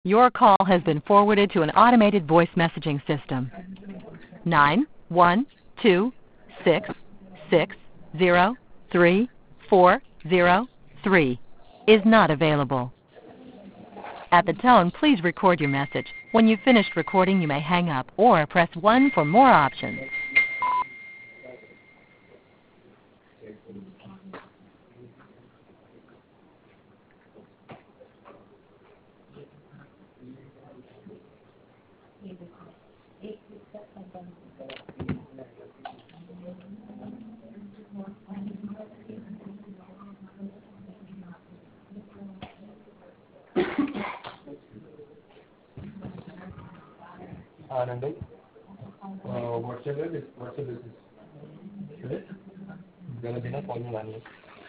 Your call has been forwarded to an automated voice messaging system. 91266034003 is not available. At the tone, please record your message. When you've finished recording, you may hang up or press 1 for more options. Anand, what's your business? Gonna be not calling money.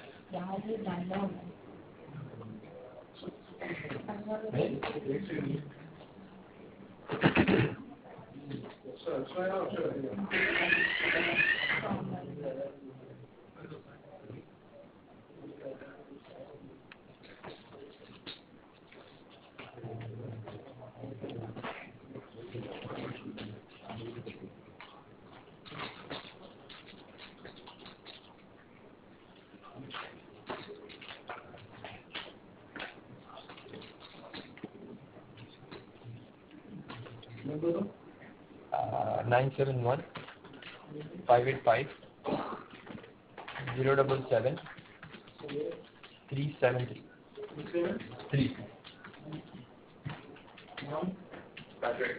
Number 971 585 077 373 3. Patrick.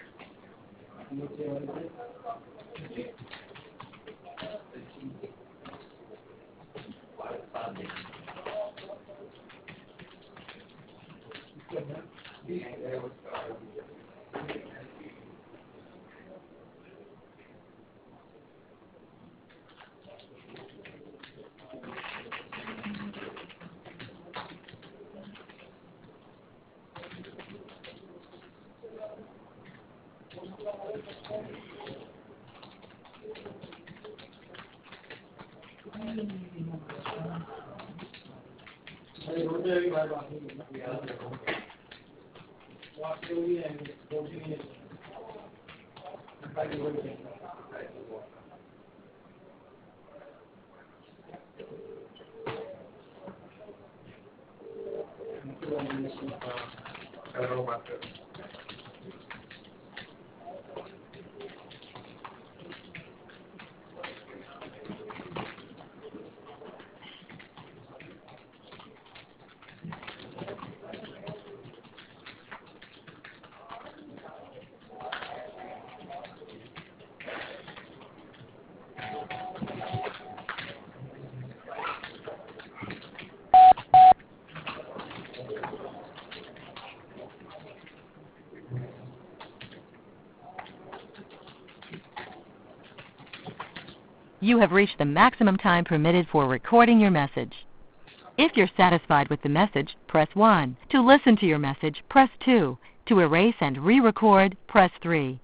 You have reached the maximum time permitted for recording your message. If you're satisfied with the message, press 1. To listen to your message, press 2. To erase and re-record, press 3.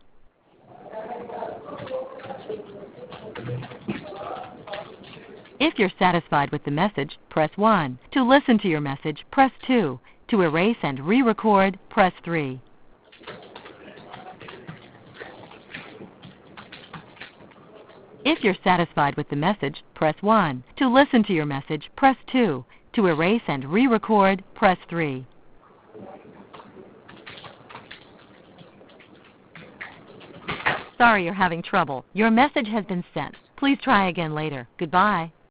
If you're satisfied with the message, press 1. To listen to your message, press 2. To erase and re-record, press 3. If you're satisfied with the message, press 1. To listen to your message, press 2. To erase and re-record, press 3. Sorry you're having trouble. Your message has been sent. Please try again later. Goodbye.